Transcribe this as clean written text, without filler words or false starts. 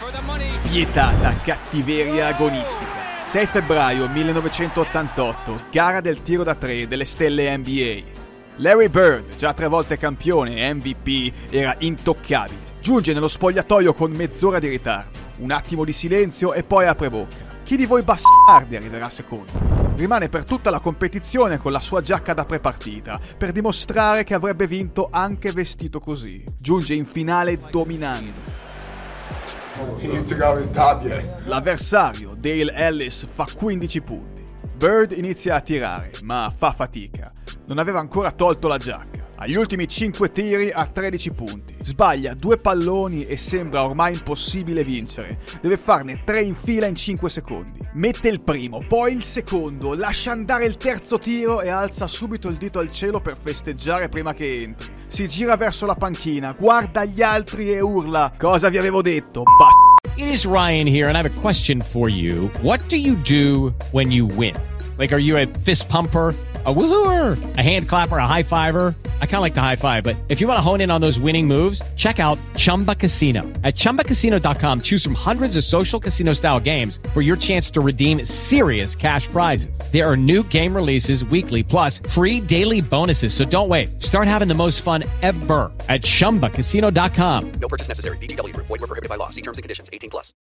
Spietata cattiveria agonistica. 6 febbraio 1988, gara del tiro da 3 delle stelle NBA. Larry Bird, già 3 volte campione e MVP, era intoccabile. Giunge nello spogliatoio con mezz'ora di ritardo. Un attimo di silenzio e poi apre bocca. Chi di voi bastardi arriverà secondo? Rimane per tutta la competizione con la sua giacca da prepartita, per dimostrare che avrebbe vinto anche vestito così. Giunge in finale dominando. L'avversario, Dale Ellis, fa 15 punti. Bird inizia a tirare, ma fa fatica. Non aveva ancora tolto la giacca. Agli ultimi 5 tiri ha 13 punti. Sbaglia 2 palloni e sembra ormai impossibile vincere. Deve farne 3 in fila in 5 secondi. Mette il primo, poi il secondo, lascia andare il terzo tiro e alza subito il dito al cielo per festeggiare prima che entri. Si gira verso la panchina, guarda gli altri e urla: "Cosa vi avevo detto, It is Ryan here, and I have a question for you. What do you do when you win? Like, are you a fist pumper, a woohooer, a hand clapper, a high fiver? I kind of like the high five, but if you want to hone in on those winning moves, check out Chumba Casino. At ChumbaCasino.com, choose from hundreds of social casino-style games for your chance to redeem serious cash prizes. There are new game releases weekly, plus free daily bonuses, so don't wait. Start having the most fun ever at ChumbaCasino.com. No purchase necessary. VGW Group. Void where prohibited by law. See terms and conditions. 18+.